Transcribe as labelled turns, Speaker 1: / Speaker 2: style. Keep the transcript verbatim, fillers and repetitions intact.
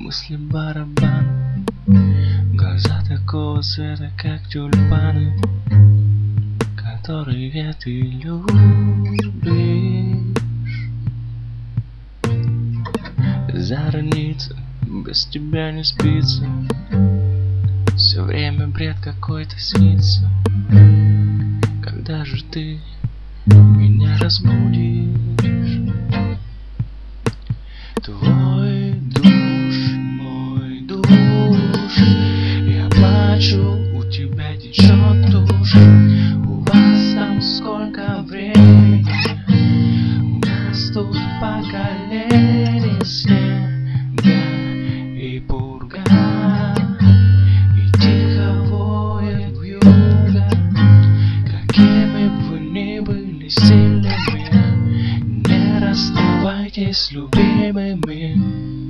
Speaker 1: мысли барабан, глаза такого цвета, как тюльпаны, которые ты любишь. За границей без тебя не спится, все время бред какой-то снится. Когда же ты меня разбудишь? Твой душ, мой душ, я плачу, у тебя течет тушь. У вас там сколько времени? У нас тут поколение снега и пурга, и тихо воет вьюга. Какими бы вы ни были сильными, не расставайтесь с любимыми.